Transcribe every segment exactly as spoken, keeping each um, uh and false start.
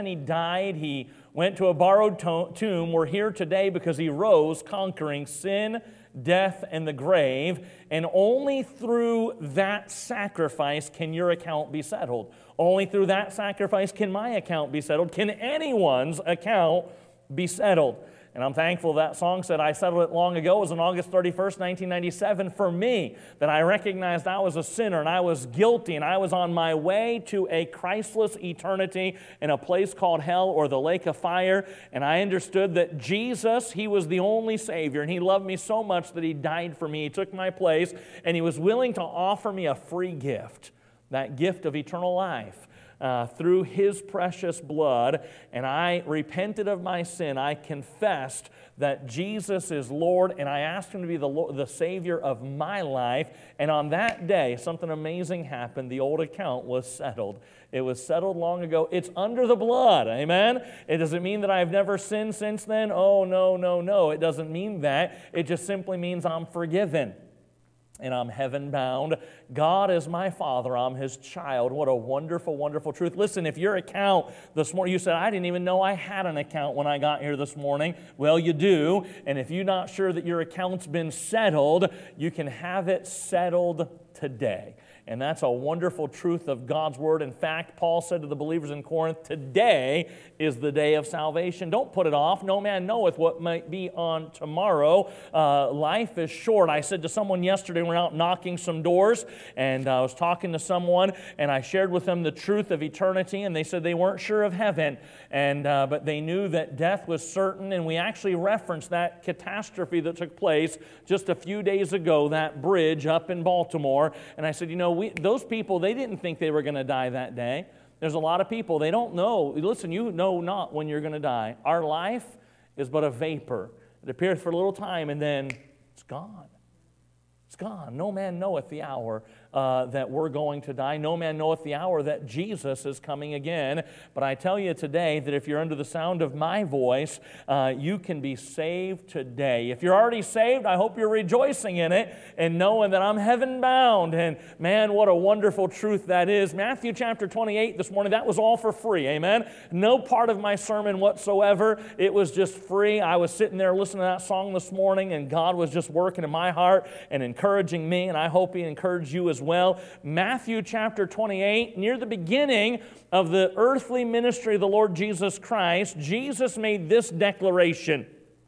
He died. He went to a borrowed to- tomb. We're here today because He rose, conquering sin, death, and the grave. And only through that sacrifice can your account be settled. Only through that sacrifice can my account be settled. Can anyone's account be settled? And I'm thankful that song said, I settled it long ago. It was on August thirty-first, nineteen ninety-seven, for me, that I recognized I was a sinner and I was guilty and I was on my way to a Christless eternity in a place called hell or the lake of fire. And I understood that Jesus, He was the only Savior, and He loved me so much that He died for me. He took my place, and He was willing to offer me a free gift, that gift of eternal life. Uh, through His precious blood, and I repented of my sin. I confessed that Jesus is Lord, and I asked Him to be the, Lord, the Savior of my life. And on that day, something amazing happened. The old account was settled. It was settled long ago. It's under the blood, amen? It doesn't mean that I've never sinned since then. Oh, no, no, no. It doesn't mean that. It just simply means I'm forgiven. And I'm heaven-bound. God is my Father. I'm His child. What a wonderful, wonderful truth. Listen, if your account this morning, you said, I didn't even know I had an account when I got here this morning. Well, you do. And if you're not sure that your account's been settled, you can have it settled today. And that's a wonderful truth of God's Word. In fact, Paul said to the believers in Corinth, today is the day of salvation. Don't put it off. No man knoweth what might be on tomorrow. Uh, life is short. I said to someone yesterday, we were out knocking some doors, and I was talking to someone, and I shared with them the truth of eternity, and they said they weren't sure of heaven, and uh, but they knew that death was certain, and we actually referenced that catastrophe that took place just a few days ago, that bridge up in Baltimore, and I said, you know, We, those people, they didn't think they were going to die that day. There's a lot of people, they don't know. Listen, you know not when you're going to die. Our life is but a vapor. It appears for a little time and then it's gone. It's gone. No man knoweth the hour uh, that we're going to die. No man knoweth the hour that Jesus is coming again. But I tell you today that if you're under the sound of my voice, uh, you can be saved today. If you're already saved, I hope you're rejoicing in it and knowing that I'm heaven-bound. And man, what a wonderful truth that is. Matthew chapter twenty-eight this morning, that was all for free, amen? No part of my sermon whatsoever. It was just free. I was sitting there listening to that song this morning, and God was just working in my heart and encouraging me, and I hope He encouraged you as well. Matthew chapter twenty-eight, near the beginning of the earthly ministry of the Lord Jesus Christ, Jesus made this declaration: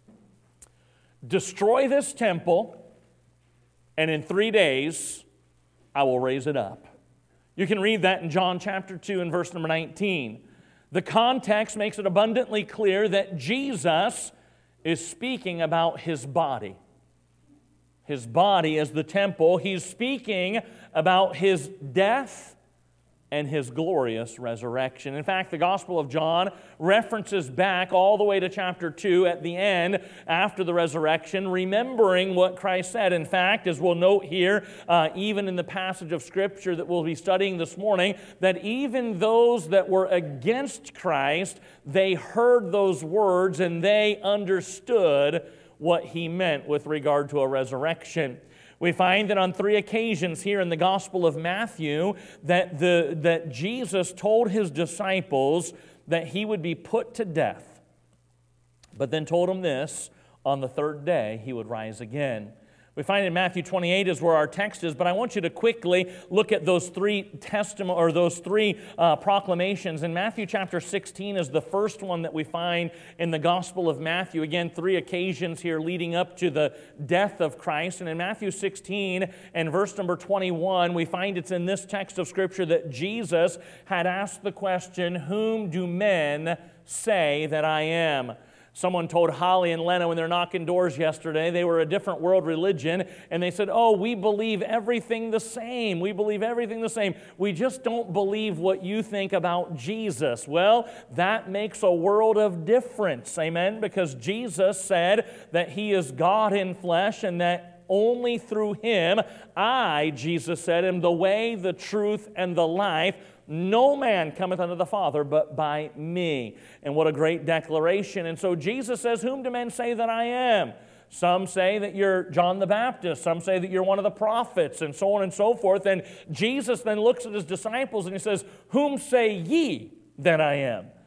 destroy this temple, and in three days I will raise it up. You can read that in John chapter two and verse number nineteen. The context makes it abundantly clear that Jesus is speaking about His body. His body as the temple. He's speaking about His death and His glorious resurrection. In fact, the Gospel of John references back all the way to chapter two at the end after the resurrection, remembering what Christ said. In fact, as we'll note here, uh, even in the passage of Scripture that we'll be studying this morning, that even those that were against Christ, they heard those words and they understood what He meant with regard to a resurrection. We find that on three occasions here in the Gospel of Matthew that, the, that Jesus told His disciples that He would be put to death, but then told them this: on the third day He would rise again. We find in Matthew twenty-eight is where our text is, but I want you to quickly look at those three testimony or those three uh, proclamations. In Matthew chapter sixteen is the first one that we find in the Gospel of Matthew. Again, three occasions here leading up to the death of Christ. And in Matthew sixteen and verse number twenty-one, we find it's in this text of Scripture that Jesus had asked the question, "Whom do men say that I am?" Someone told Holly and Lena when they're knocking doors yesterday, they were a different world religion, and they said, oh, we believe everything the same. We believe everything the same. We just don't believe what you think about Jesus. Well, that makes a world of difference, amen, because Jesus said that He is God in flesh and that only through Him, I, Jesus said, am the way, the truth, and the life. No man cometh unto the Father but by me. And what a great declaration. And so Jesus says, whom do men say that I am? Some say that you're John the Baptist. Some say that you're one of the prophets, and so on and so forth. And Jesus then looks at His disciples and He says, whom say ye that I am?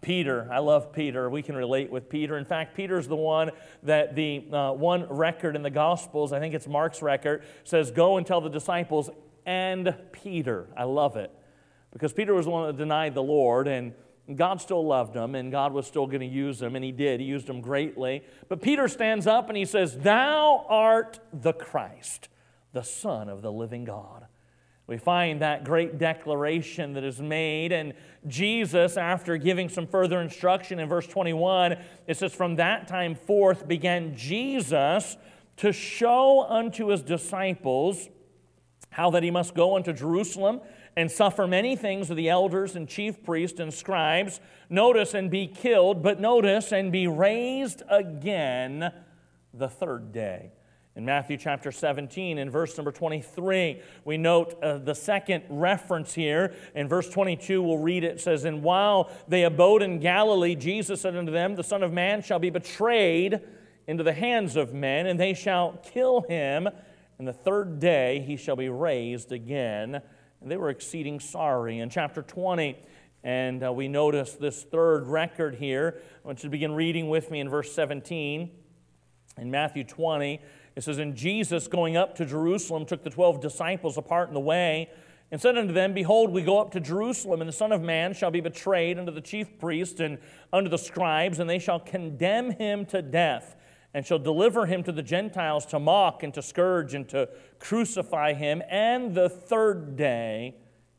Peter, I love Peter. We can relate with Peter. In fact, Peter's the one that the uh, one record in the Gospels, I think it's Mark's record, says, go and tell the disciples and Peter. I love it. Because Peter was the one that denied the Lord, and God still loved him, and God was still going to use him, and he did. He used him greatly. But Peter stands up and he says, thou art the Christ, the Son of the living God. We find that great declaration that is made, and Jesus, after giving some further instruction in verse twenty-one, it says, from that time forth began Jesus to show unto his disciples how that he must go unto Jerusalem and suffer many things of the elders and chief priests and scribes, notice, and be killed, but notice, and be raised again the third day. In Matthew chapter seventeen, in verse number twenty-three, we note uh, the second reference here. In verse twenty-two, we'll read it. It says, and while they abode in Galilee, Jesus said unto them, the Son of Man shall be betrayed into the hands of men, and they shall kill him, and the third day he shall be raised again. And they were exceeding sorry. In chapter twenty, and uh, we notice this third record here. I want you to begin reading with me in verse seventeen. In Matthew twenty, it says, and Jesus, going up to Jerusalem, took the twelve disciples apart in the way, and said unto them, behold, we go up to Jerusalem, and the Son of Man shall be betrayed unto the chief priests and unto the scribes, and they shall condemn him to death, and shall deliver him to the Gentiles to mock and to scourge and to crucify him, and the third day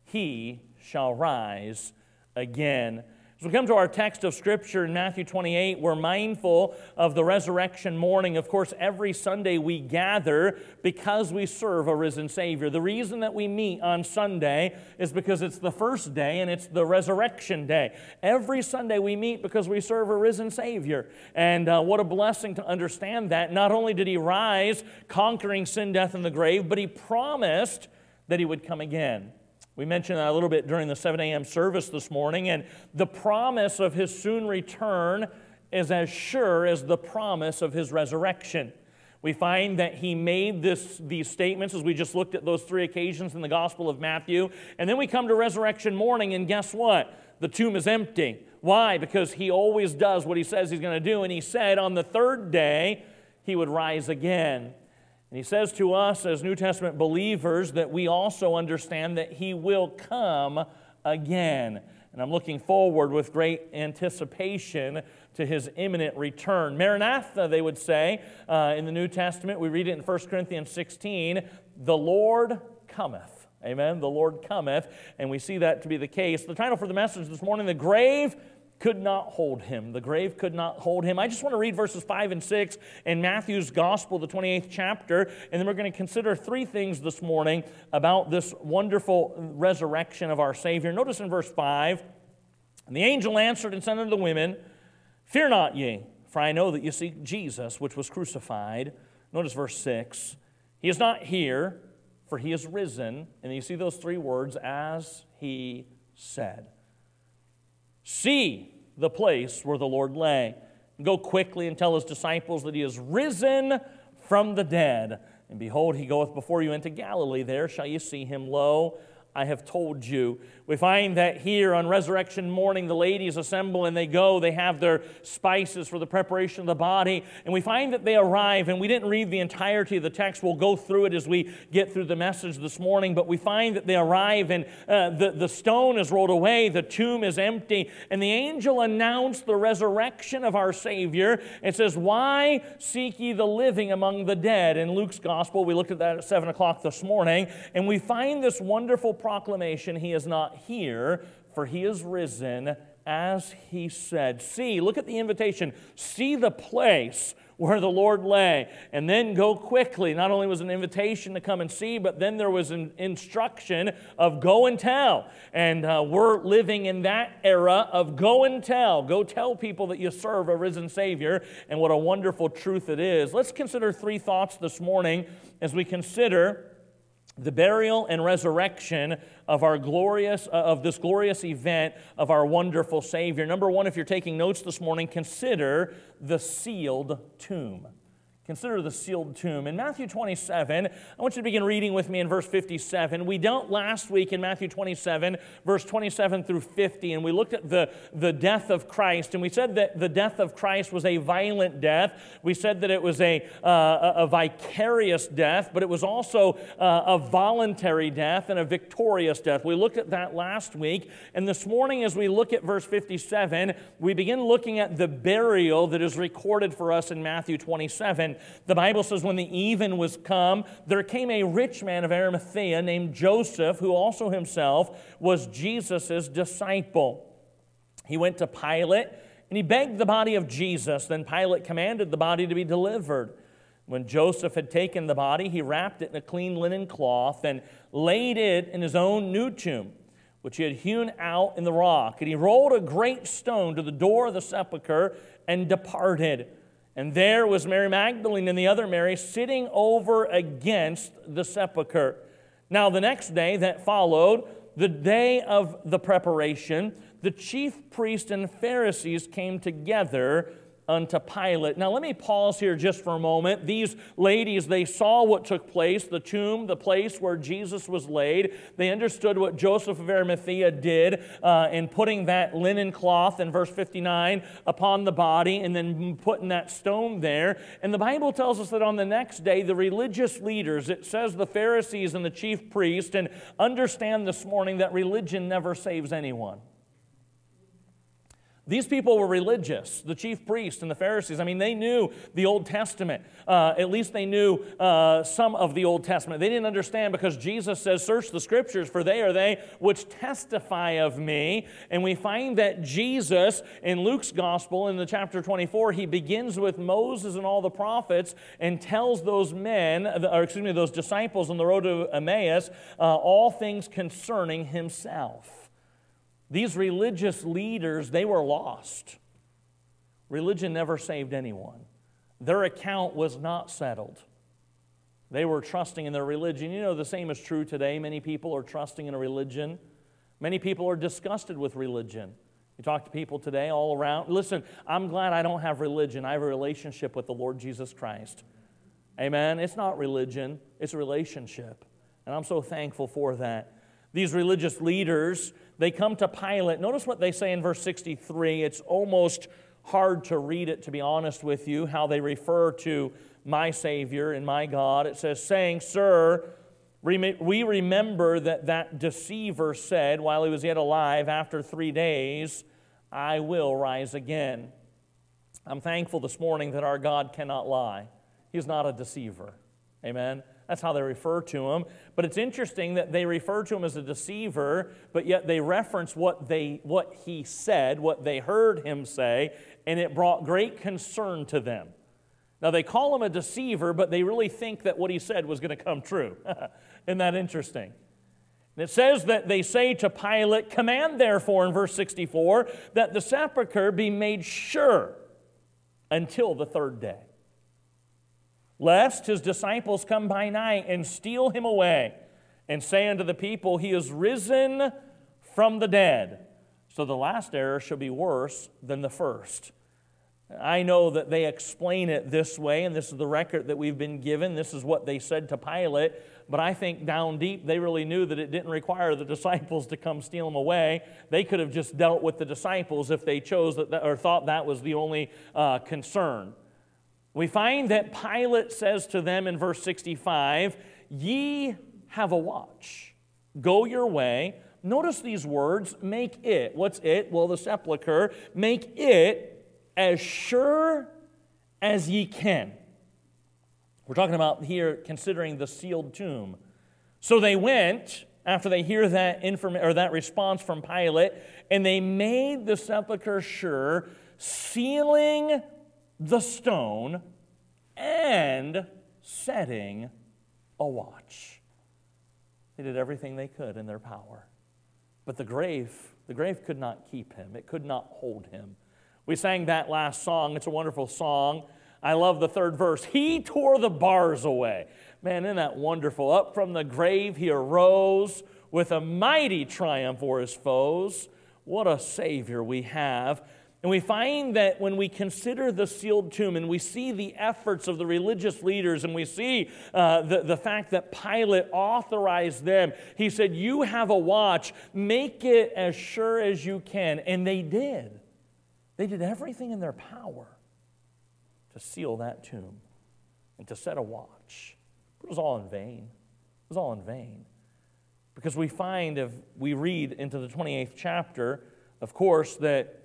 he shall rise again. As we come to our text of Scripture in Matthew twenty-eight, we're mindful of the resurrection morning. Of course, every Sunday we gather because we serve a risen Savior. The reason that we meet on Sunday is because it's the first day and it's the resurrection day. Every Sunday we meet because we serve a risen Savior. And uh, what a blessing to understand that. Not only did He rise, conquering sin, death, and the grave, but He promised that He would come again. We mentioned that a little bit during the seven a.m. service this morning, and the promise of His soon return is as sure as the promise of His resurrection. We find that He made this, these statements as we just looked at those three occasions in the Gospel of Matthew, and then we come to resurrection morning, and guess what? The tomb is empty. Why? Because He always does what He says He's going to do, and He said on the third day He would rise again. And He says to us as New Testament believers that we also understand that He will come again. And I'm looking forward with great anticipation to His imminent return. Maranatha, they would say uh, in the New Testament. We read it in First Corinthians sixteen, the Lord cometh. Amen? The Lord cometh. And we see that to be the case. The title for the message this morning, the grave could not hold Him. The grave could not hold Him. I just want to read verses five and six in Matthew's Gospel, the twenty-eighth chapter, and then we're going to consider three things this morning about this wonderful resurrection of our Savior. Notice in verse five, and the angel answered and said unto the women, fear not ye, for I know that you seek Jesus, which was crucified. Notice verse six, He is not here, for He is risen. And you see those three words, as He said. See the place where the Lord lay. Go quickly and tell His disciples that He is risen from the dead. And behold, He goeth before you into Galilee. There shall you see Him. Lo, I have told you. We find that here on resurrection morning, the ladies assemble and they go. They have their spices for the preparation of the body. And we find that they arrive, and we didn't read the entirety of the text. We'll go through it as we get through the message this morning. But we find that they arrive, and uh, the, the stone is rolled away. The tomb is empty. And the angel announced the resurrection of our Savior. It says, why seek ye the living among the dead? In Luke's Gospel, we looked at that at seven o'clock this morning. And we find this wonderful proclamation, He is not here, for He is risen, as He said. See, look at the invitation. See the place where the Lord lay, and then go quickly. Not only was an invitation to come and see, but then there was an instruction of go and tell. And uh, we're living in that era of go and tell. Go tell people that you serve a risen Savior, and what a wonderful truth it is. Let's consider three thoughts this morning as we consider the burial and resurrection of our glorious, uh, of this glorious event of our wonderful Savior. Number one, if you're taking notes this morning, consider the sealed tomb. Consider the sealed tomb. In Matthew twenty-seven, I want you to begin reading with me in verse fifty-seven. We dealt last week in Matthew twenty-seven, verse twenty-seven through fifty, and we looked at the, the death of Christ, and we said that the death of Christ was a violent death. We said that it was a, uh, a, a vicarious death, but it was also uh, a voluntary death and a victorious death. We looked at that last week, and this morning as we look at verse fifty-seven, we begin looking at the burial that is recorded for us in Matthew twenty-seven. The Bible says, when the even was come, there came a rich man of Arimathea named Joseph, who also himself was Jesus' disciple. He went to Pilate, and he begged the body of Jesus. Then Pilate commanded the body to be delivered. When Joseph had taken the body, he wrapped it in a clean linen cloth and laid it in his own new tomb, which he had hewn out in the rock. And he rolled a great stone to the door of the sepulchre and departed. And there was Mary Magdalene and the other Mary sitting over against the sepulchre. Now the next day that followed, the day of the preparation, the chief priests and Pharisees came together unto Pilate. Now let me pause here just for a moment. These ladies, they saw what took place, the tomb, the place where Jesus was laid. They understood what Joseph of Arimathea did uh, in putting that linen cloth in verse fifty-nine upon the body and then putting that stone there. And the Bible tells us that on the next day, the religious leaders, it says the Pharisees and the chief priests, and understand this morning that religion never saves anyone. These people were religious, the chief priests and the Pharisees. I mean, they knew the Old Testament. Uh, at least they knew uh, some of the Old Testament. They didn't understand because Jesus says, search the Scriptures, for they are they which testify of me. And we find that Jesus, in Luke's Gospel, in the chapter twenty-four, he begins with Moses and all the prophets and tells those men, or excuse me, those disciples on the road to Emmaus, uh, all things concerning himself. These religious leaders, they were lost. Religion never saved anyone. Their account was not settled. They were trusting in their religion. You know, the same is true today. Many people are trusting in a religion. Many people are disgusted with religion. You talk to people today all around. Listen, I'm glad I don't have religion. I have a relationship with the Lord Jesus Christ. Amen? It's not religion. It's a relationship. And I'm so thankful for that. These religious leaders, they come to Pilate. Notice what they say in verse sixty-three. It's almost hard to read it, to be honest with you, how they refer to my Savior and my God. It says, saying, Sir, we remember that that deceiver said while he was yet alive, after three days, I will rise again. I'm thankful this morning that our God cannot lie. He's not a deceiver. Amen? That's how they refer to him. But it's interesting that they refer to him as a deceiver, but yet they reference what they what he said, what they heard him say, and it brought great concern to them. Now they call him a deceiver, but they really think that what he said was going to come true. Isn't that interesting? And it says that they say to Pilate, command therefore in verse sixty-four that the sepulchre be made sure until the third day, lest his disciples come by night and steal him away and say unto the people, he is risen from the dead. So the last error shall be worse than the first. I know that they explain it this way, and this is the record that we've been given. This is what they said to Pilate. But I think down deep, they really knew that it didn't require the disciples to come steal them away. They could have just dealt with the disciples if they chose that, or thought that was the only uh, concern. We find that Pilate says to them in verse sixty-five, ye have a watch. Go your way. Notice these words, make it. What's it? Well, the sepulchre. Make it as sure as ye can. We're talking about here considering the sealed tomb. So they went, after they hear that inform- or that response from Pilate, and they made the sepulchre sure, sealing the stone and setting a watch. They did everything they could in their power. But the grave, the grave could not keep him. It could not hold him. We sang that last song. It's a wonderful song. I love the third verse. He tore the bars away. Man, isn't that wonderful? Up from the grave he arose with a mighty triumph for his foes. What a Savior we have. And we find that when we consider the sealed tomb and we see the efforts of the religious leaders and we see uh, the, the fact that Pilate authorized them, he said, you have a watch, make it as sure as you can. And they did. They did everything in their power to seal that tomb and to set a watch. It was all in vain. It was all in vain. Because we find, if we read into the twenty-eighth chapter, of course, that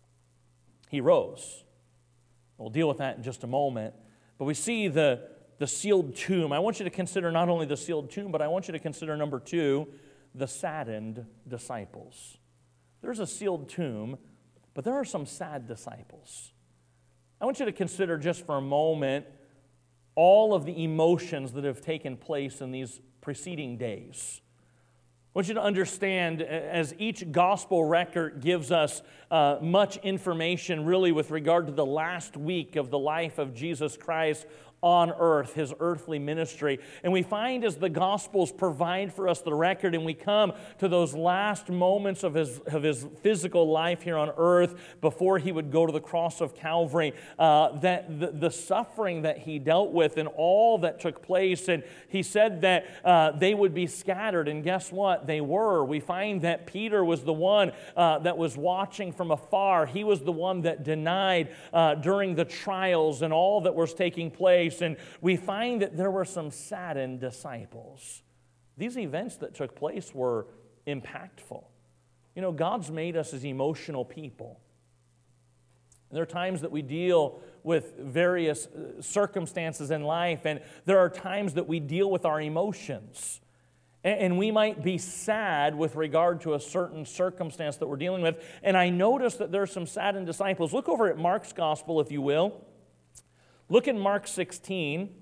he rose. We'll deal with that in just a moment. But we see the, the sealed tomb. I want you to consider not only the sealed tomb, but I want you to consider, number two, the saddened disciples. There's a sealed tomb, but there are some sad disciples. I want you to consider just for a moment all of the emotions that have taken place in these preceding days. I want you to understand, as each gospel record gives us uh, much information really with regard to the last week of the life of Jesus Christ on earth, his earthly ministry. And we find as the Gospels provide for us the record and we come to those last moments of his, of his physical life here on earth before he would go to the cross of Calvary, uh, that the, the suffering that he dealt with and all that took place. And he said that uh, they would be scattered. And guess what? They were. We find that Peter was the one uh, that was watching from afar. He was the one that denied uh, during the trials and all that was taking place. And we find that there were some saddened disciples. These events that took place were impactful. You know, God's made us as emotional people. And there are times that we deal with various circumstances in life, and there are times that we deal with our emotions. And we might be sad with regard to a certain circumstance that we're dealing with. And I notice that there are some saddened disciples. Look over at Mark's gospel, if you will. Look in Mark sixteen.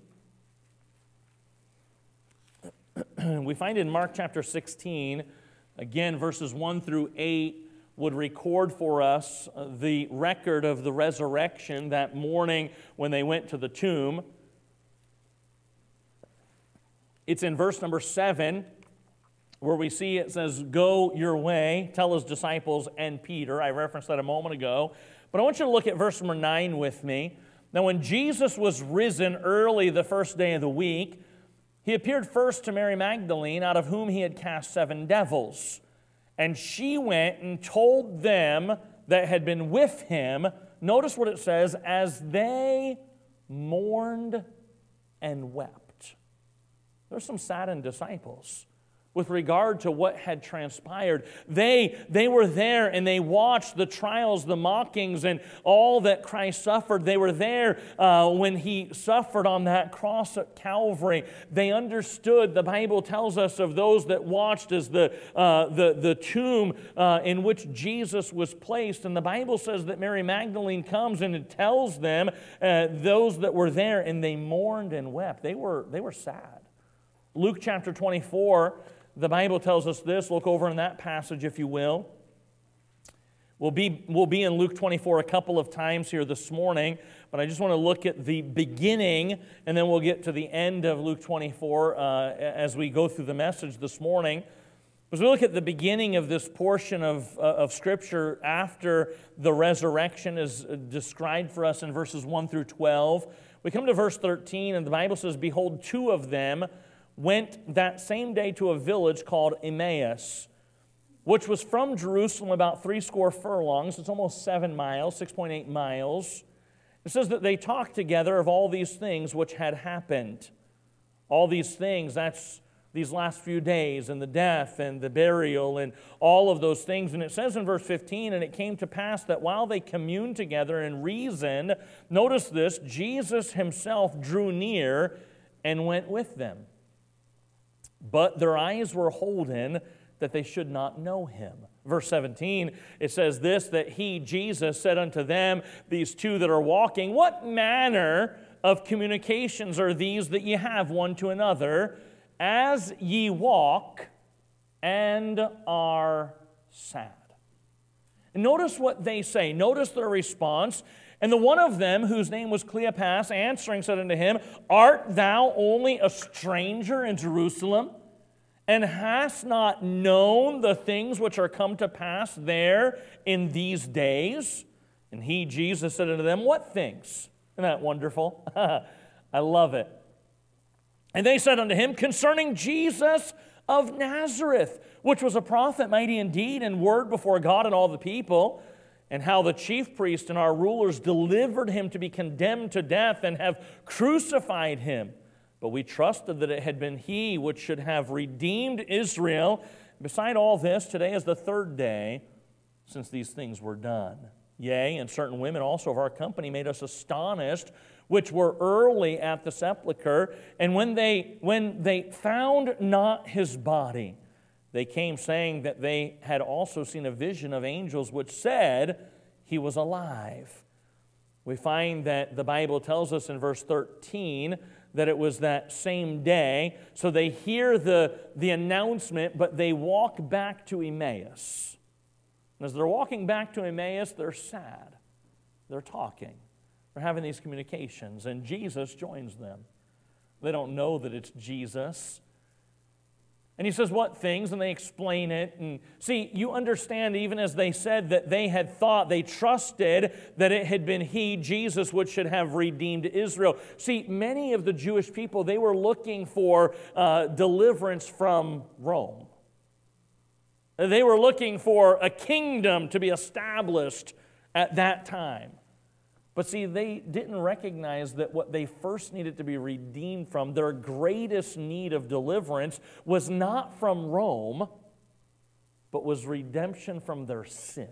We find in Mark chapter sixteen, again, verses one through eight would record for us the record of the resurrection that morning when they went to the tomb. It's in verse number seven where we see it says, "Go your way, tell his disciples and Peter." I referenced that a moment ago. But I want you to look at verse number nine with me. Now, when Jesus was risen early the first day of the week, he appeared first to Mary Magdalene, out of whom he had cast seven devils. And she went and told them that had been with him, notice what it says, as they mourned and wept. There's some saddened disciples with regard to what had transpired. They, they were there and they watched the trials, the mockings, and all that Christ suffered. They were there uh, when he suffered on that cross at Calvary. They understood, the Bible tells us of those that watched as the, uh, the, the tomb uh, in which Jesus was placed. And the Bible says that Mary Magdalene comes and it tells them, uh, those that were there, and they mourned and wept. They were, they were sad. Luke chapter twenty-four, the Bible tells us this. Look over in that passage, if you will. We'll be, we'll be in Luke twenty-four a couple of times here this morning, but I just want to look at the beginning, and then we'll get to the end of Luke twenty-four uh, as we go through the message this morning. As we look at the beginning of this portion of, uh, of Scripture after the resurrection is described for us in verses one through twelve, we come to verse thirteen, and the Bible says, "Behold, two of them went that same day to a village called Emmaus, which was from Jerusalem about three score furlongs." It's almost seven miles, six point eight miles. It says that they talked together of all these things which had happened. All these things, that's these last few days, and the death and the burial and all of those things. And it says in verse fifteen, "And it came to pass that while they communed together and reasoned," notice this, "Jesus himself drew near and went with them. But their eyes were holden that they should not know him." Verse seventeen, it says this, that he, Jesus, said unto them, these two that are walking, "What manner of communications are these that ye have one to another, as ye walk and are sad?" And notice what they say. Notice their response. "And the one of them, whose name was Cleopas, answering said unto him, Art thou only a stranger in Jerusalem, and hast not known the things which are come to pass there in these days?" And he, Jesus, said unto them, what things? Isn't that wonderful? I love it. And they said unto him, concerning Jesus of Nazareth, which was a prophet, mighty in deed and word before God and all the people, and how the chief priests and our rulers delivered him to be condemned to death and have crucified him. But we trusted that it had been he which should have redeemed Israel. Beside all this, today is the third day since these things were done. Yea, and certain women also of our company made us astonished, which were early at the sepulchre. And when they, when they found not his body, they came saying that they had also seen a vision of angels which said he was alive. We find that the Bible tells us in verse thirteen that it was that same day. So they hear the, the announcement, but they walk back to Emmaus. And as they're walking back to Emmaus, they're sad. They're talking. They're having these communications, and Jesus joins them. They don't know that it's Jesus. And he says, what things? And they explain it. And see, you understand, even as they said that they had thought, they trusted that it had been he, Jesus, which should have redeemed Israel. See, many of the Jewish people, they were looking for uh, deliverance from Rome. They were looking for a kingdom to be established at that time. But see, they didn't recognize that what they first needed to be redeemed from, their greatest need of deliverance, was not from Rome, but was redemption from their sin.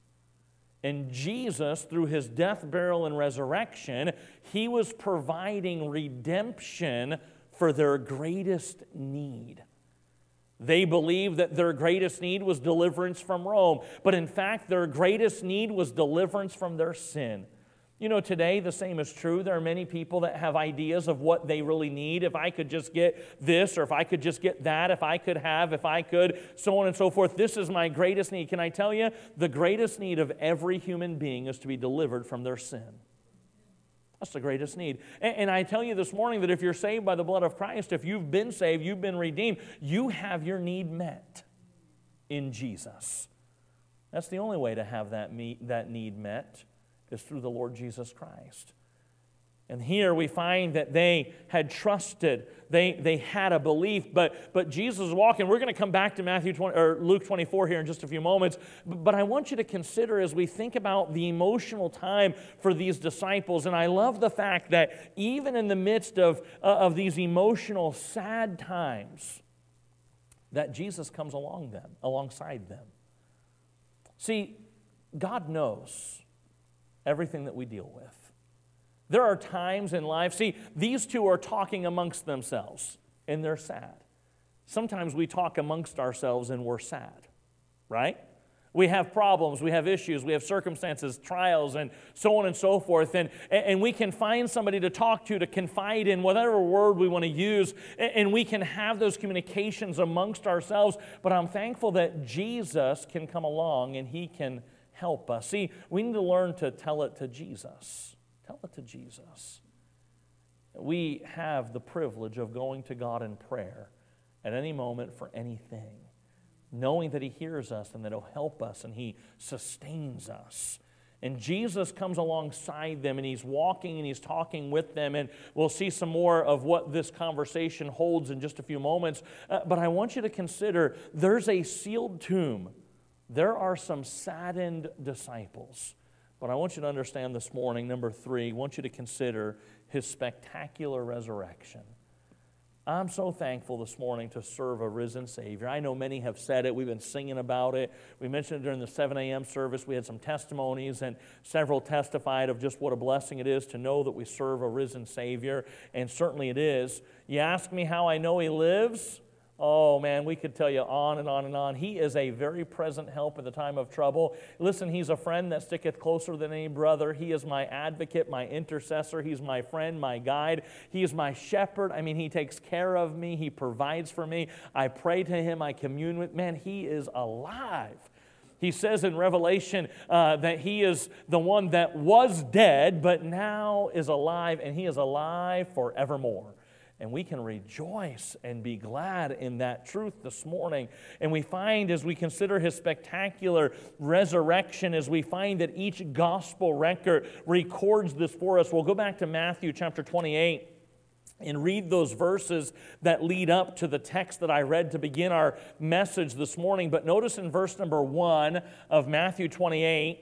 And Jesus, through his death, burial, and resurrection, he was providing redemption for their greatest need. They believed that their greatest need was deliverance from Rome, but in fact, their greatest need was deliverance from their sin. You know, today the same is true. There are many people that have ideas of what they really need. If I could just get this, or if I could just get that, if I could have, if I could, so on and so forth. This is my greatest need. Can I tell you, the greatest need of every human being is to be delivered from their sin. That's the greatest need. And, and I tell you this morning that if you're saved by the blood of Christ, if you've been saved, you've been redeemed, you have your need met in Jesus. That's the only way to have that, meet, that need met, is through the Lord Jesus Christ. And here we find that they had trusted, they, they had a belief, but, but Jesus is walking. We're going to come back to Matthew twenty, or Luke twenty-four here in just a few moments, but, but I want you to consider as we think about the emotional time for these disciples, and I love the fact that even in the midst of, uh, of these emotional, sad times, that Jesus comes along them, alongside them. See, God knows everything that we deal with. There are times in life, see, these two are talking amongst themselves, and they're sad. Sometimes we talk amongst ourselves and we're sad, right? We have problems, we have issues, we have circumstances, trials, and so on and so forth, and, and we can find somebody to talk to, to confide in, whatever word we want to use, and we can have those communications amongst ourselves, but I'm thankful that Jesus can come along and he can help us. See, we need to learn to tell it to Jesus. Tell it to Jesus. We have the privilege of going to God in prayer at any moment for anything, knowing that he hears us and that he'll help us and he sustains us. And Jesus comes alongside them and he's walking and he's talking with them, and we'll see some more of what this conversation holds in just a few moments. Uh, but I want you to consider there's a sealed tomb. There are some saddened disciples. But I want you to understand this morning, number three, I want you to consider his spectacular resurrection. I'm so thankful this morning to serve a risen Savior. I know many have said it. We've been singing about it. We mentioned it during the seven a.m. service. We had some testimonies, and several testified of just what a blessing it is to know that we serve a risen Savior, and certainly it is. You ask me how I know he lives? Oh, man, we could tell you on and on and on. He is a very present help in the time of trouble. Listen, he's a friend that sticketh closer than any brother. He is my advocate, my intercessor. He's my friend, my guide. He is my shepherd. I mean, he takes care of me. He provides for me. I pray to him. I commune with. Man, he is alive. He says in Revelation uh, that he is the one that was dead, but now is alive, and he is alive forevermore. And we can rejoice and be glad in that truth this morning. And we find, as we consider his spectacular resurrection, as we find that each gospel record records this for us. We'll go back to Matthew chapter twenty-eight and read those verses that lead up to the text that I read to begin our message this morning. But notice in verse number one of Matthew twenty-eight,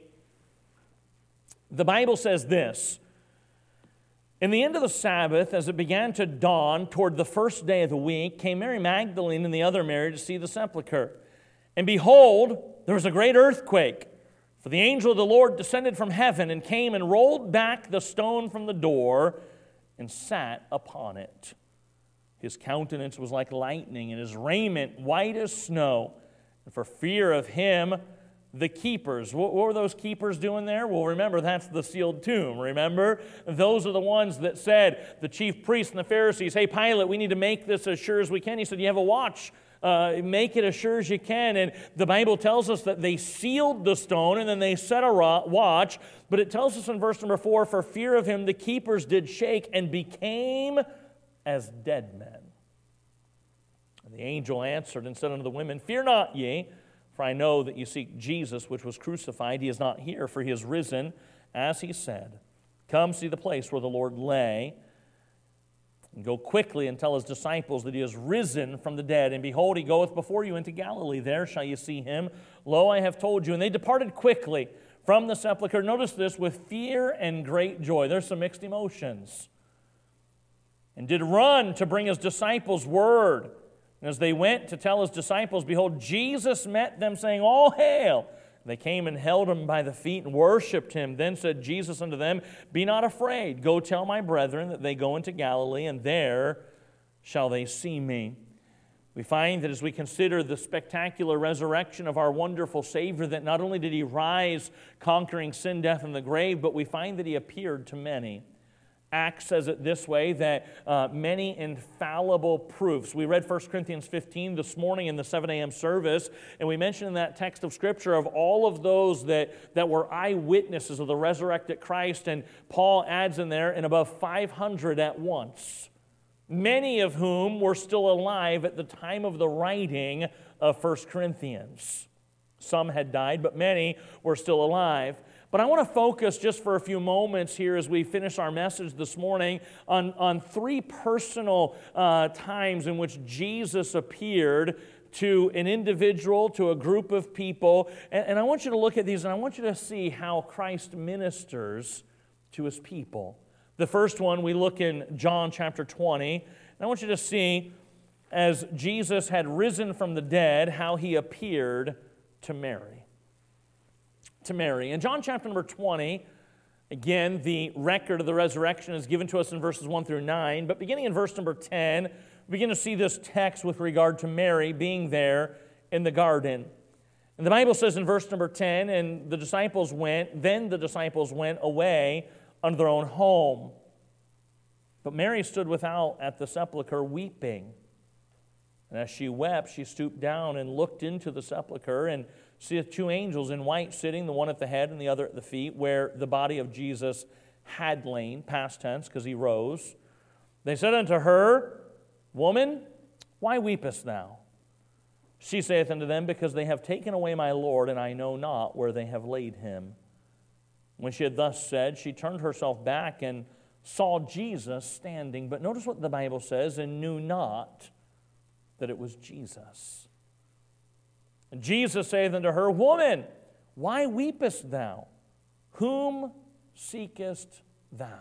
the Bible says this: "In the end of the Sabbath, as it began to dawn toward the first day of the week, came Mary Magdalene and the other Mary to see the sepulchre. And behold, there was a great earthquake, for the angel of the Lord descended from heaven and came and rolled back the stone from the door and sat upon it. His countenance was like lightning, and his raiment white as snow. And for fear of him, the keepers," what were those keepers doing there? Well, remember, that's the sealed tomb, remember? Those are the ones that said, the chief priests and the Pharisees, "Hey, Pilate, we need to make this as sure as we can." He said, "You have a watch. Uh, make it as sure as you can." And the Bible tells us that they sealed the stone and then they set a watch. But it tells us in verse number four, "For fear of him, the keepers did shake and became as dead men. And the angel answered and said unto the women, Fear not ye, for I know that you seek Jesus, which was crucified. He is not here, for he is risen, as he said. Come see the place where the Lord lay, and go quickly and tell his disciples that he is risen from the dead. And behold, he goeth before you into Galilee. There shall you see him. Lo, I have told you." And they departed quickly from the sepulchre. Notice this, with fear and great joy. There's some mixed emotions. "And did run to bring his disciples word. And as they went to tell his disciples, behold, Jesus met them, saying, All hail! And they came and held him by the feet and worshipped him. Then said Jesus unto them, Be not afraid. Go tell my brethren that they go into Galilee, and there shall they see me." We find that as we consider the spectacular resurrection of our wonderful Savior, that not only did he rise conquering sin, death, and the grave, but we find that he appeared to many. Acts says it this way, that uh, many infallible proofs. We read First Corinthians fifteen this morning in the seven a.m. service, and we mentioned in that text of Scripture of all of those that, that were eyewitnesses of the resurrected Christ, and Paul adds in there, and above five hundred at once, many of whom were still alive at the time of the writing of First Corinthians. Some had died, but many were still alive. But I want to focus just for a few moments here as we finish our message this morning on, on three personal uh, times in which Jesus appeared to an individual, to a group of people. And, and I want you to look at these, and I want you to see how Christ ministers to his people. The first one, we look in John chapter twenty. And I want you to see, as Jesus had risen from the dead, how he appeared to Mary. To Mary. In John chapter number twenty, again, the record of the resurrection is given to us in verses one through nine, but beginning in verse number ten, we begin to see this text with regard to Mary being there in the garden. And the Bible says in verse number ten, and the disciples went, then the disciples went away unto their own home. But Mary stood without at the sepulchre weeping. And as she wept, she stooped down and looked into the sepulchre, and seeth two angels in white sitting, the one at the head and the other at the feet, where the body of Jesus had lain, past tense, because he rose. They said unto her, Woman, why weepest thou? She saith unto them, Because they have taken away my Lord, and I know not where they have laid him. When she had thus said, she turned herself back and saw Jesus standing. But notice what the Bible says, and knew not that it was Jesus. And Jesus saith unto her, Woman, why weepest thou? Whom seekest thou?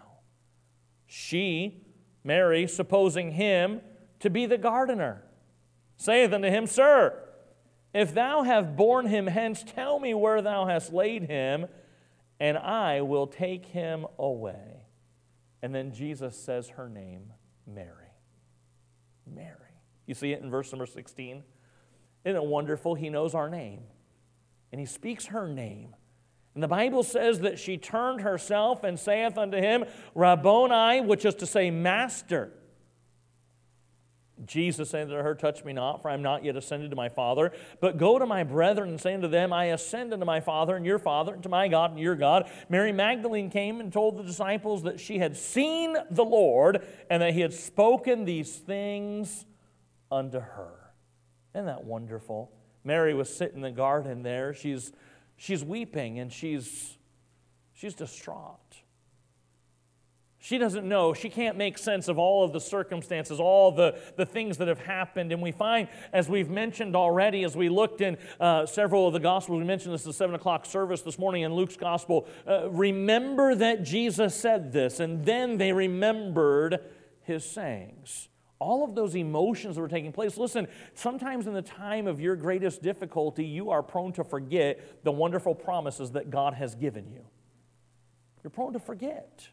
She, Mary, supposing him to be the gardener, saith unto him, Sir, if thou have borne him hence, tell me where thou hast laid him, and I will take him away. And then Jesus says her name, Mary. Mary. You see it in verse number sixteen. Isn't it wonderful? He knows our name. And he speaks her name. And the Bible says that she turned herself and saith unto him, Rabboni, which is to say, Master. Jesus said to her, touch me not, for I am not yet ascended to my Father, but go to my brethren and say unto them, I ascend unto my Father and your Father, and to my God and your God. Mary Magdalene came and told the disciples that she had seen the Lord, and that he had spoken these things unto her. Isn't that wonderful? Mary was sitting in the garden there. She's, she's weeping, and she's, she's distraught. She doesn't know. She can't make sense of all of the circumstances, all the, the things that have happened. And we find, as we've mentioned already, as we looked in uh, several of the Gospels, we mentioned this in the seven o'clock service this morning in Luke's Gospel, uh, remember that Jesus said this, and then they remembered his sayings. All of those emotions that were taking place. Listen, sometimes in the time of your greatest difficulty, you are prone to forget the wonderful promises that God has given you. You're prone to forget.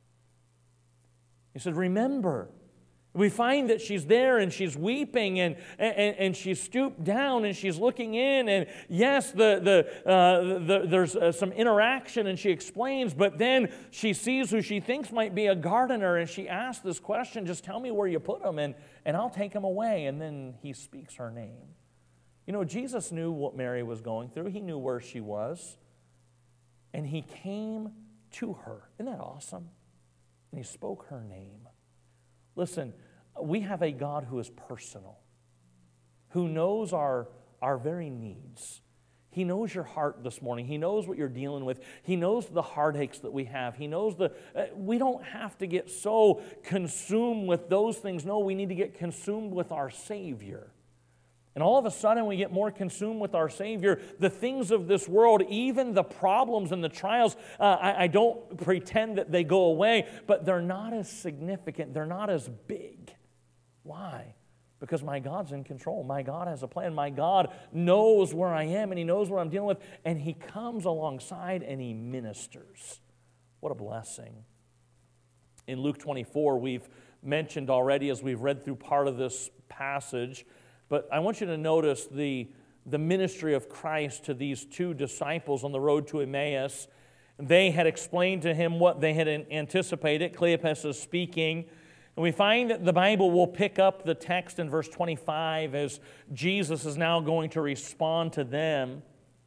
He said, remember. We find that she's there and she's weeping and, and, and she's stooped down and she's looking in. And yes, the, the, uh, the, there's uh, some interaction and she explains, but then she sees who she thinks might be a gardener and she asks this question, just tell me where you put him and, and I'll take him away. And then he speaks her name. You know, Jesus knew what Mary was going through. He knew where she was. And he came to her. Isn't that awesome? And he spoke her name. Listen, we have a God who is personal, who knows our, our very needs. He knows your heart this morning. He knows what you're dealing with. He knows the heartaches that we have. He knows the... Uh, we don't have to get so consumed with those things. No, we need to get consumed with our Savior. And all of a sudden we get more consumed with our Savior. The things of this world, even the problems and the trials, uh, I, I don't pretend that they go away, but they're not as significant. They're not as big. Why? Because my God's in control. My God has a plan. My God knows where I am and He knows what I'm dealing with. And He comes alongside and He ministers. What a blessing. In Luke twenty-four, we've mentioned already as we've read through part of this passage, but I want you to notice the, the ministry of Christ to these two disciples on the road to Emmaus. They had explained to Him what they had anticipated. Cleopas is speaking. And we find that the Bible will pick up the text in verse twenty-five as Jesus is now going to respond to them.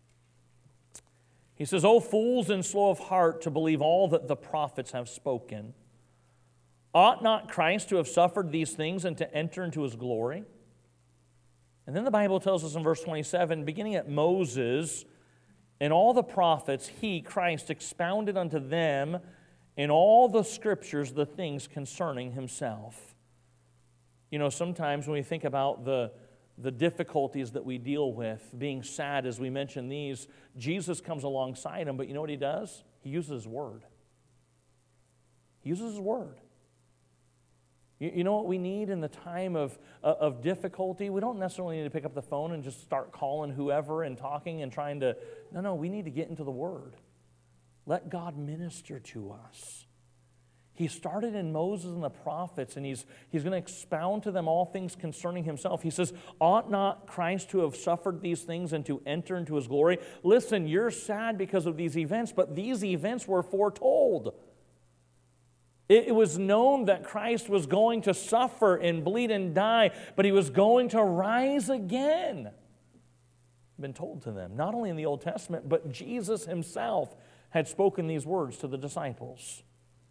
He says, O fools and slow of heart to believe all that the prophets have spoken. Ought not Christ to have suffered these things and to enter into His glory? And then the Bible tells us in verse twenty-seven, beginning at Moses and all the prophets, He, Christ, expounded unto them in all the Scriptures the things concerning Himself. You know, sometimes when we think about the, the difficulties that we deal with, being sad as we mention these, Jesus comes alongside them, but you know what He does? He uses His Word. He uses His Word. You know what we need in the time of, of difficulty? We don't necessarily need to pick up the phone and just start calling whoever and talking and trying to... No, no, we need to get into the Word. Let God minister to us. He started in Moses and the prophets, and He's, he's going to expound to them all things concerning Himself. He says, ought not Christ to have suffered these things and to enter into His glory? Listen, you're sad because of these events, but these events were foretold. It was known that Christ was going to suffer and bleed and die, but He was going to rise again. Been told to them, not only in the Old Testament, but Jesus Himself had spoken these words to the disciples.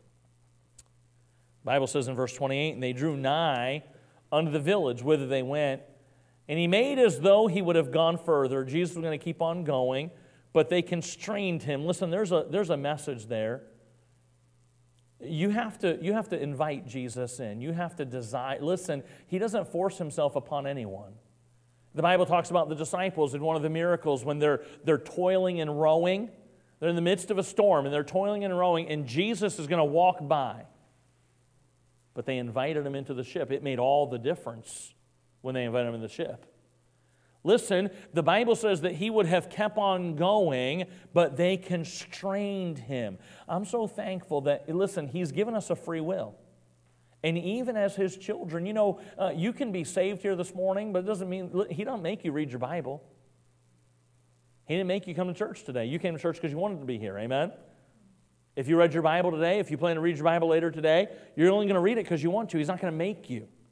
The Bible says in verse twenty-eight, and they drew nigh unto the village whither they went, and He made as though He would have gone further. Jesus was going to keep on going, but they constrained Him. Listen, there's a, there's a message there. You have to, you have to invite Jesus in. You have to desire. Listen, He doesn't force Himself upon anyone. The Bible talks about the disciples in one of the miracles when they're, they're toiling and rowing. They're in the midst of a storm and they're toiling and rowing, and Jesus is going to walk by. But they invited Him into the ship. It made all the difference when they invited Him in the ship. Listen, the Bible says that He would have kept on going, but they constrained Him. I'm so thankful that, listen, He's given us a free will. And even as His children, you know, uh, you can be saved here this morning, but it doesn't mean, He don't make you read your Bible. He didn't make you come to church today. You came to church because you wanted to be here, amen? If you read your Bible today, if you plan to read your Bible later today, you're only going to read it because you want to. He's not going to make you.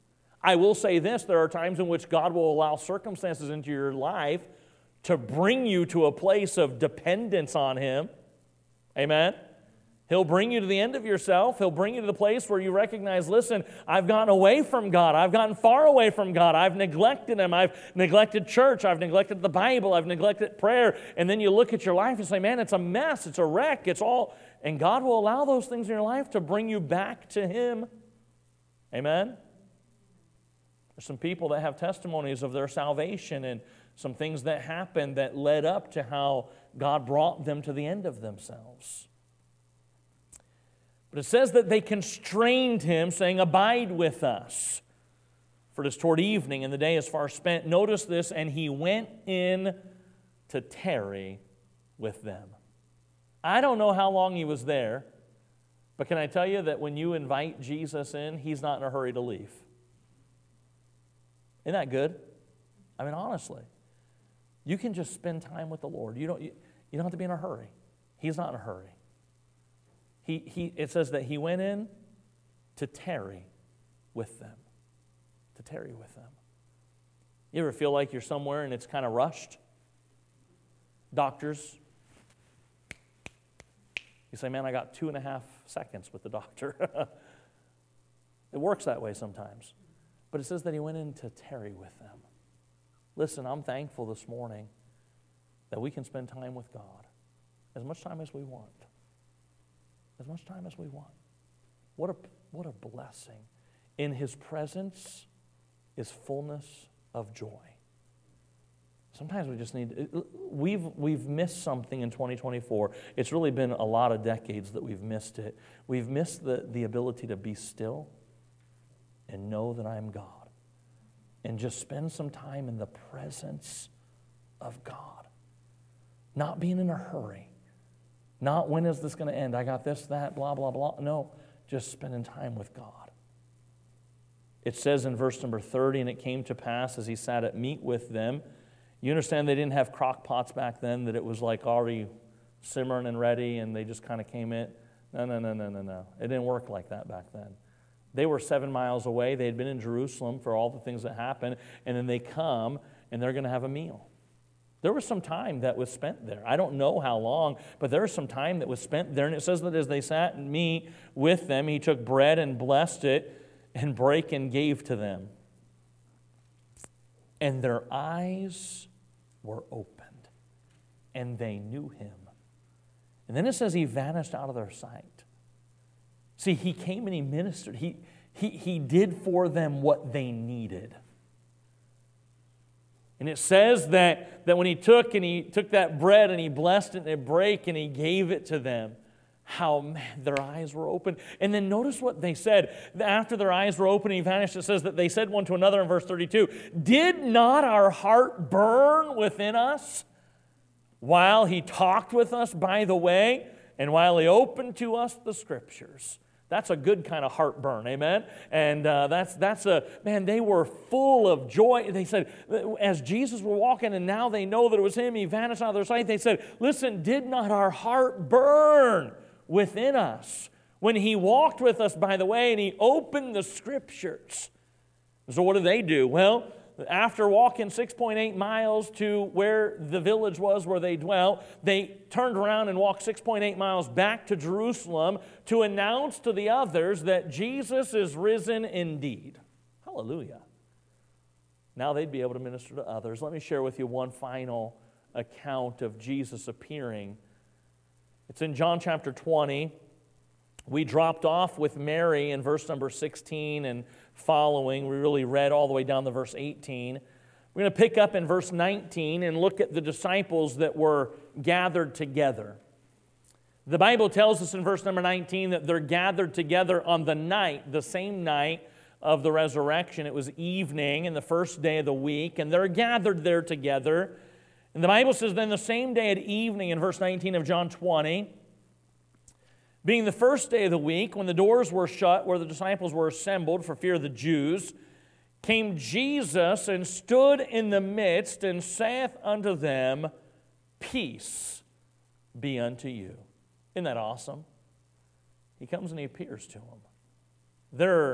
I will say this, there are times in which God will allow circumstances into your life to bring you to a place of dependence on Him. Amen? He'll bring you to the end of yourself. He'll bring you to the place where you recognize, listen, I've gotten away from God. I've gotten far away from God. I've neglected Him. I've neglected church. I've neglected the Bible. I've neglected prayer. And then you look at your life and say, man, it's a mess. It's a wreck. It's all... And God will allow those things in your life to bring you back to Him. Amen? There's some people that have testimonies of their salvation and some things that happened that led up to how God brought them to the end of themselves. But it says that they constrained Him, saying, abide with us. For it is toward evening, and the day is far spent. Notice this, and He went in to tarry with them. I don't know how long He was there, but can I tell you that when you invite Jesus in, He's not in a hurry to leave. Isn't that good? I mean, honestly, you can just spend time with the Lord. You don't, you, you don't have to be in a hurry. He's not in a hurry. He, he, it says that He went in to tarry with them. To tarry with them. You ever feel like you're somewhere and it's kind of rushed? Doctors, you say, man, I got two and a half seconds with the doctor. It works that way sometimes. But it says that He went in to tarry with them. Listen, I'm thankful this morning that we can spend time with God, as much time as we want. As much time as we want. What a, what a blessing. In His presence is fullness of joy. Sometimes we just need, we've, we've missed something in twenty twenty-four. It's really been a lot of decades that we've missed it. We've missed the, the ability to be still and know that I'm God. And just spend some time in the presence of God. Not being in a hurry. Not when is this going to end? I got this, that, blah, blah, blah. No, just spending time with God. It says in verse number thirty, and it came to pass as He sat at meat with them. You understand they didn't have crock pots back then, that it was like already simmering and ready, and they just kind of came in. No, no, no, no, no, no. It didn't work like that back then. They were seven miles away. They had been in Jerusalem for all the things that happened, and then they come, and they're going to have a meal. There was some time that was spent there. I don't know how long, but there was some time that was spent there. And it says that as they sat and meat with them, He took bread and blessed it and brake and gave to them. And their eyes were opened, and they knew Him. And then it says He vanished out of their sight. See, He came and He ministered. He, he, he did for them what they needed. And it says that, that when He took and He took that bread and He blessed it and it brake and He gave it to them, how, man, their eyes were open. And then notice what they said. After their eyes were open and He vanished, it says that they said one to another in verse thirty-two, did not our heart burn within us while He talked with us by the way and while He opened to us the Scriptures? That's a good kind of heartburn, amen? And uh, that's, that's a, man, they were full of joy. They said, as Jesus were walking and now they know that it was Him, He vanished out of their sight, they said, listen, did not our heart burn within us when He walked with us by the way and He opened the Scriptures? So what did they do? Well, after walking six point eight miles to where the village was where they dwelt, they turned around and walked six point eight miles back to Jerusalem to announce to the others that Jesus is risen indeed. Hallelujah. Now they'd be able to minister to others. Let me share with you one final account of Jesus appearing. It's in John chapter twenty. We dropped off with Mary in verse number sixteen and following. We really read all the way down to verse eighteen. We're going to pick up in verse nineteen and look at the disciples that were gathered together. The Bible tells us in verse number nineteen that they're gathered together on the night, the same night of the resurrection. It was evening and the first day of the week, and they're gathered there together. And the Bible says then the same day at evening in verse nineteen of John twenty, being the first day of the week, when the doors were shut, where the disciples were assembled for fear of the Jews, came Jesus and stood in the midst and saith unto them, peace be unto you. Isn't that awesome? He comes and He appears to them. They're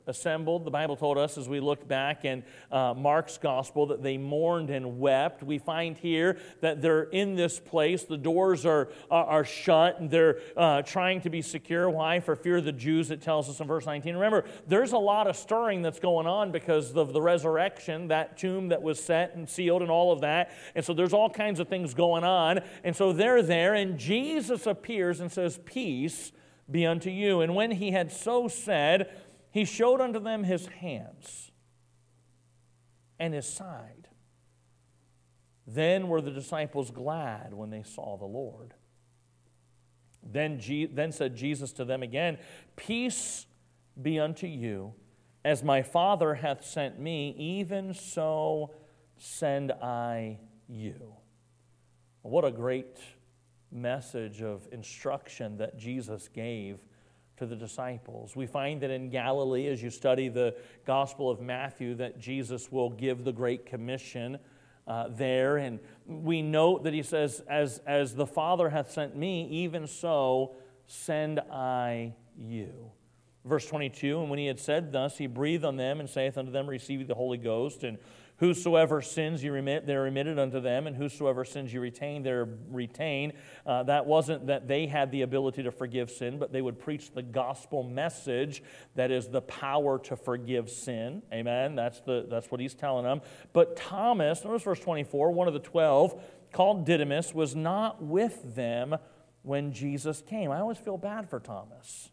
assembled. The Bible told us as we looked back in uh, Mark's gospel that they mourned and wept. We find here that they're in this place. The doors are, are, are shut, and they're uh, trying to be secure. Why? For fear of the Jews, it tells us in verse nineteen. Remember, there's a lot of stirring that's going on because of the resurrection, that tomb that was set and sealed and all of that. And so there's all kinds of things going on. And so they're there, and Jesus appears and says, "Peace be unto you." And when he had so said, he showed unto them his hands and his side. Then were the disciples glad when they saw the Lord. Then, Je- then said Jesus to them again, "Peace be unto you. As my Father hath sent me, even so send I you." What a great message of instruction that Jesus gave to the disciples. We find that in Galilee, as you study the Gospel of Matthew, that Jesus will give the Great Commission uh, there. And we note that he says, as, as the Father hath sent me, even so send I you. Verse twenty-two, and when he had said thus, he breathed on them and saith unto them, "Receive ye the Holy Ghost, and whosoever sins you remit, they're remitted unto them, and whosoever sins you retain, they're retained." Uh, that wasn't that they had the ability to forgive sin, but they would preach the gospel message that is the power to forgive sin. Amen? That's, the, that's what he's telling them. But Thomas, notice verse twenty-four, one of the twelve, called Didymus, was not with them when Jesus came. I always feel bad for Thomas.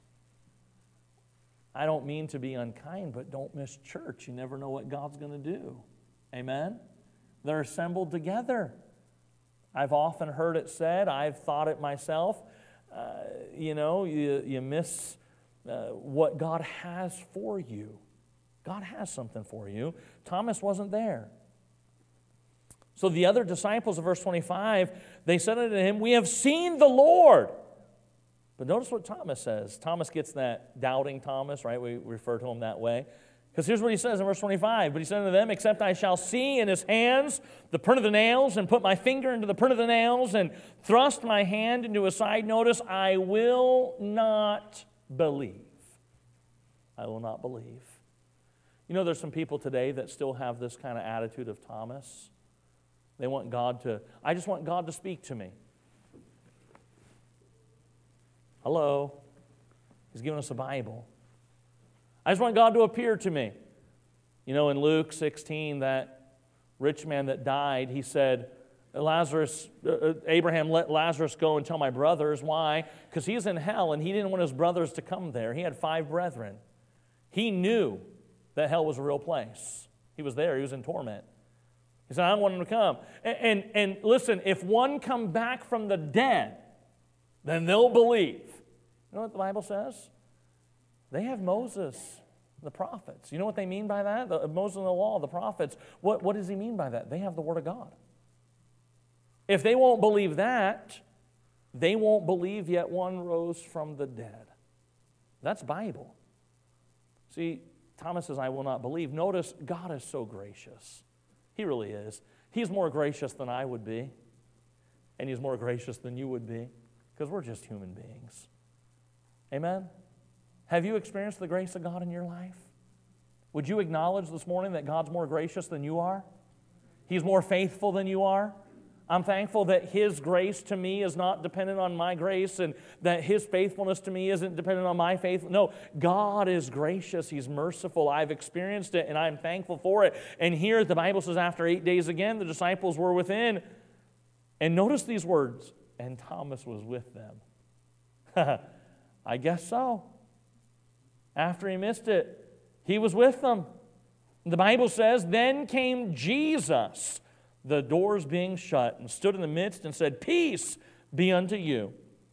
I don't mean to be unkind, but don't miss church. You never know what God's going to do. Amen? They're assembled together. I've often heard it said, I've thought it myself, uh, you know, you, you miss uh, what God has for you. God has something for you. Thomas wasn't there. So the other disciples of verse twenty-five, they said unto him, "We have seen the Lord." But notice what Thomas says. Thomas gets that doubting Thomas, right? We refer to him that way. Because here's what he says in verse twenty-five. "But he said unto them, Except I shall see in his hands the print of the nails, and put my finger into the print of the nails, and thrust my hand into his side," notice, "I will not believe." I will not believe. You know, there's some people today that still have this kind of attitude of Thomas. They want God to, I just want God to speak to me. Hello? He's given us a Bible. I just want God to appear to me. You know, in Luke sixteen, that rich man that died, he said, Lazarus, uh, Abraham, let Lazarus go and tell my brothers. Why? Because he's in hell, and he didn't want his brothers to come there. He had five brethren. He knew that hell was a real place. He was there. He was in torment. He said, I don't want him to come. And, and, and listen, if one come back from the dead, then they'll believe. You know what the Bible says? They have Moses, the prophets. You know what they mean by that? The, Moses and the law, the prophets. What, what does he mean by that? They have the Word of God. If they won't believe that, they won't believe yet one rose from the dead. That's Bible. See, Thomas says, I will not believe. Notice, God is so gracious. He really is. He's more gracious than I would be. And He's more gracious than you would be. Because we're just human beings. Amen? Have you experienced the grace of God in your life? Would you acknowledge this morning that God's more gracious than you are? He's more faithful than you are? I'm thankful that His grace to me is not dependent on my grace, and that His faithfulness to me isn't dependent on my faith. No, God is gracious. He's merciful. I've experienced it, and I'm thankful for it. And here the Bible says after eight days again, the disciples were within. And notice these words, and Thomas was with them. I guess so. After he missed it, he was with them. The Bible says, then came Jesus, the doors being shut, and stood in the midst and said, Peace be unto you.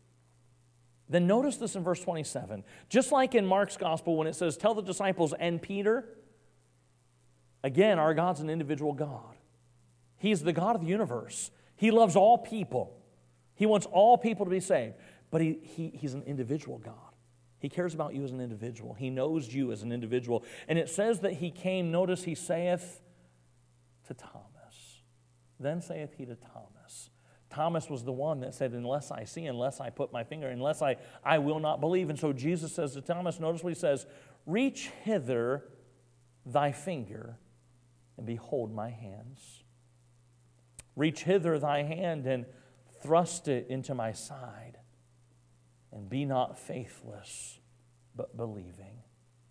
Then notice this in verse twenty-seven. Just like in Mark's gospel when it says, tell the disciples and Peter, again, our God's an individual God. He's the God of the universe. He loves all people. He wants all people to be saved. But he, he, He's an individual God. He cares about you as an individual. He knows you as an individual. And it says that He came, notice He saith to Thomas. Then saith He to Thomas, Thomas was the one that said, unless I see, unless I put my finger, unless I, I will not believe. And so Jesus says to Thomas, notice what he says, reach hither thy finger and behold my hands. Reach hither thy hand and thrust it into my side, and be not faithless, but believing.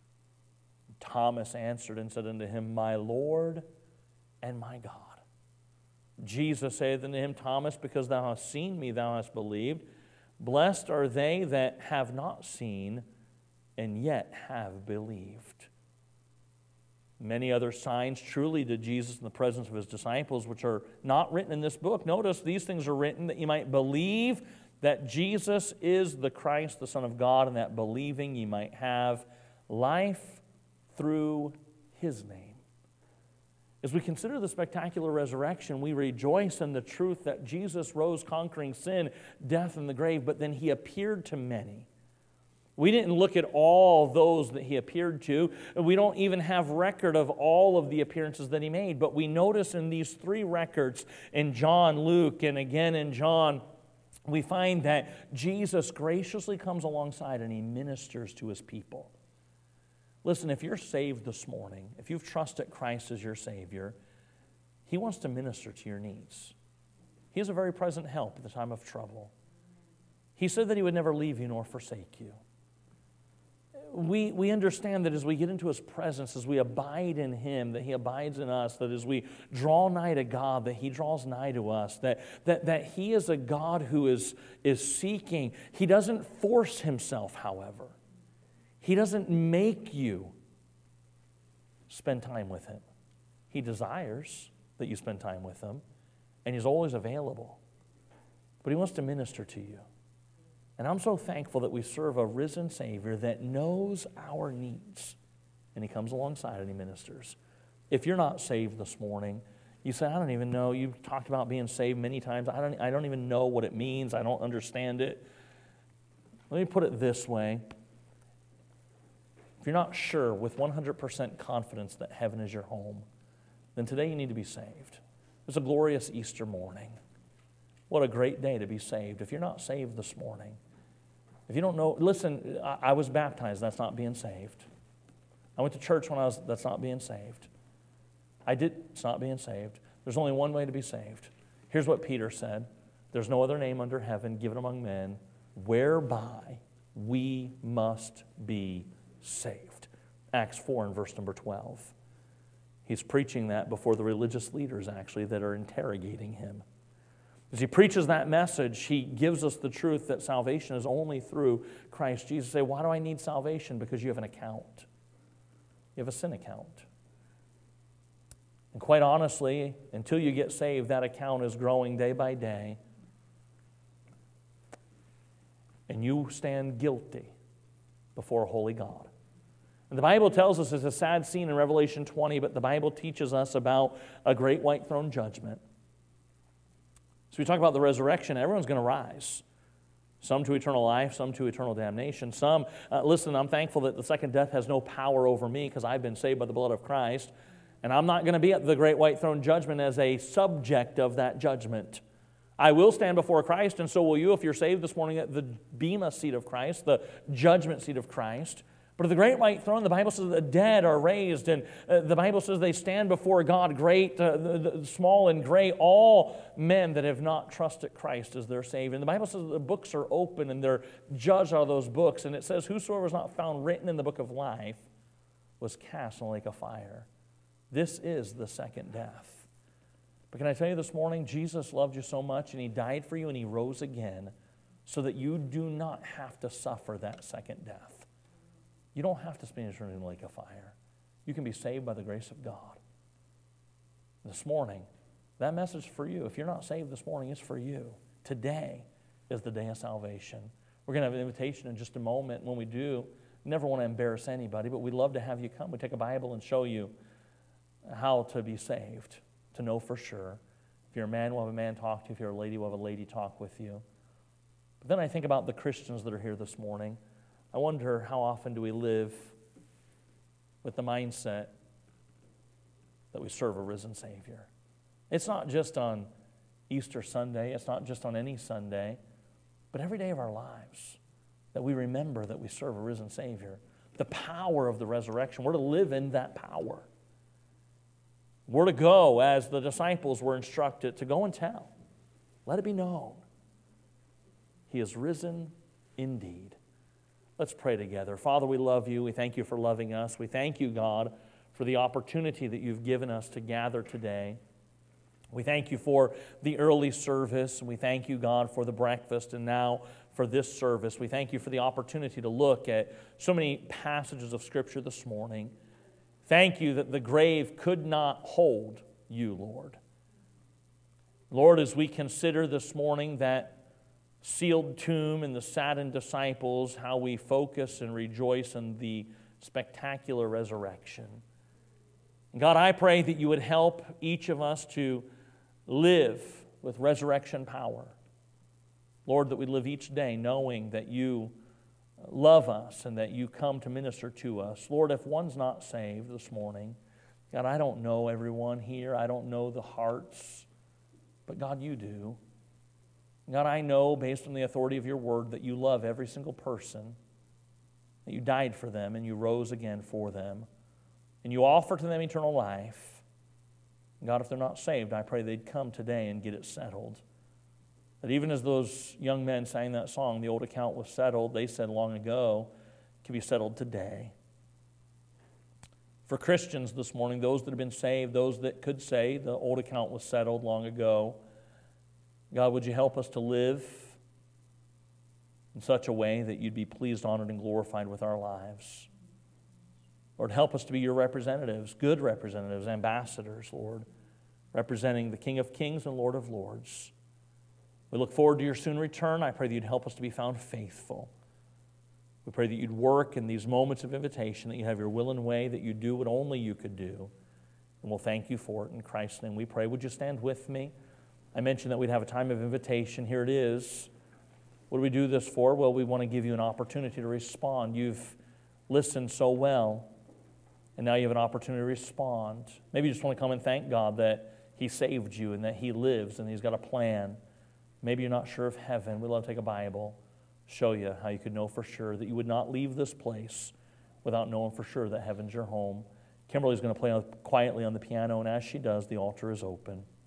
Thomas answered and said unto him, my Lord and my God. Jesus saith unto him, Thomas, because thou hast seen me, thou hast believed. Blessed are they that have not seen, and yet have believed. Many other signs truly did Jesus in the presence of his disciples, which are not written in this book. Notice these things are written that you might believe that Jesus is the Christ, the Son of God, and that believing ye might have life through his name. As we consider the spectacular resurrection, we rejoice in the truth that Jesus rose conquering sin, death, and the grave, but then he appeared to many. We didn't look at all those that he appeared to. We don't even have record of all of the appearances that he made, but we notice in these three records, in John, Luke, and again in John, we find that Jesus graciously comes alongside and he ministers to his people. Listen, if you're saved this morning, if you've trusted Christ as your Savior, he wants to minister to your needs. He is a very present help at the time of trouble. He said that he would never leave you nor forsake you. We, we understand that as we get into his presence, as we abide in him, that he abides in us, that as we draw nigh to God, that he draws nigh to us, that, that, that he is a God who is, is seeking. He doesn't force himself, however. He doesn't make you spend time with him. He desires that you spend time with him, and he's always available. But he wants to minister to you. And I'm so thankful that we serve a risen Savior that knows our needs, and he comes alongside and he ministers. If you're not saved this morning, you say, I don't even know. You've talked about being saved many times. I don't, I don't even know what it means. I don't understand it. Let me put it this way. If you're not sure with one hundred percent confidence that heaven is your home, then today you need to be saved. It's a glorious Easter morning. What a great day to be saved. If you're not saved this morning, if you don't know, listen, I, I was baptized. That's not being saved. I went to church when I was, that's not being saved. I did, it's not being saved. There's only one way to be saved. Here's what Peter said. There's no other name under heaven given among men whereby we must be saved. Acts four and verse number twelve. He's preaching that before the religious leaders, actually, that are interrogating him. As he preaches that message, he gives us the truth that salvation is only through Christ Jesus. You say, why do I need salvation? Because you have an account. You have a sin account. And quite honestly, until you get saved, that account is growing day by day. And you stand guilty before a holy God. And the Bible tells us it's a sad scene in Revelation twenty, but the Bible teaches us about a great white throne judgment. So we talk about the resurrection, everyone's going to rise. Some to eternal life, some to eternal damnation. Some, uh, listen, I'm thankful that the second death has no power over me because I've been saved by the blood of Christ. And I'm not going to be at the great white throne judgment as a subject of that judgment. I will stand before Christ, and so will you if you're saved this morning at the bema seat of Christ, the judgment seat of Christ. But at the great white throne, the Bible says the dead are raised, and uh, the Bible says they stand before God, great, uh, the, the, small and great, all men that have not trusted Christ as their Savior. And the Bible says the books are open, and they're judged out of those books. And it says, whosoever was not found written in the book of life was cast in a lake of fire. This is the second death. But can I tell you this morning, Jesus loved you so much, and he died for you, and he rose again so that you do not have to suffer that second death. You don't have to spend eternity in the lake of fire. You can be saved by the grace of God. This morning, that message is for you. If you're not saved this morning, it's for you. Today is the day of salvation. We're going to have an invitation in just a moment. When we do, we never want to embarrass anybody, but we'd love to have you come. We take a Bible and show you how to be saved, to know for sure. If you're a man, we'll have a man talk to you. If you're a lady, we'll have a lady talk with you. But then I think about the Christians that are here this morning. I wonder how often do we live with the mindset that we serve a risen Savior. It's not just on Easter Sunday. It's not just on any Sunday, but every day of our lives that we remember that we serve a risen Savior. The power of the resurrection. We're to live in that power. We're to go, as the disciples were instructed, to go and tell. Let it be known. He is risen indeed. Let's pray together. Father, we love you. We thank you for loving us. We thank you, God, for the opportunity that you've given us to gather today. We thank you for the early service, and we thank you, God, for the breakfast, and now for this service. We thank you for the opportunity to look at so many passages of Scripture this morning. Thank you that the grave could not hold you, Lord. Lord, as we consider this morning that sealed tomb and the saddened disciples, how we focus and rejoice in the spectacular resurrection. God, I pray that you would help each of us to live with resurrection power. Lord, that we live each day knowing that you love us and that you come to minister to us. Lord, if one's not saved this morning, God, I don't know everyone here. I don't know the hearts, but God, you do. God, I know based on the authority of your word that you love every single person, that you died for them and you rose again for them, and you offer to them eternal life. God, if they're not saved, I pray they'd come today and get it settled. That even as those young men sang that song, the old account was settled, they said long ago, it can be settled today. For Christians this morning, those that have been saved, those that could say the old account was settled long ago, God, would you help us to live in such a way that you'd be pleased, honored, and glorified with our lives? Lord, help us to be your representatives, good representatives, ambassadors, Lord, representing the King of Kings and Lord of Lords. We look forward to your soon return. I pray that you'd help us to be found faithful. We pray that you'd work in these moments of invitation, that you have your will and way, that you do what only you could do. And we'll thank you for it. In Christ's name we pray. Would you stand with me? I mentioned that we'd have a time of invitation. Here it is. What do we do this for? Well, we want to give you an opportunity to respond. You've listened so well, and now you have an opportunity to respond. Maybe you just want to come and thank God that he saved you and that he lives and he's got a plan. Maybe you're not sure of heaven. We'd love to take a Bible, show you how you could know for sure that you would not leave this place without knowing for sure that heaven's your home. Kimberly's going to play quietly on the piano, and as she does, the altar is open.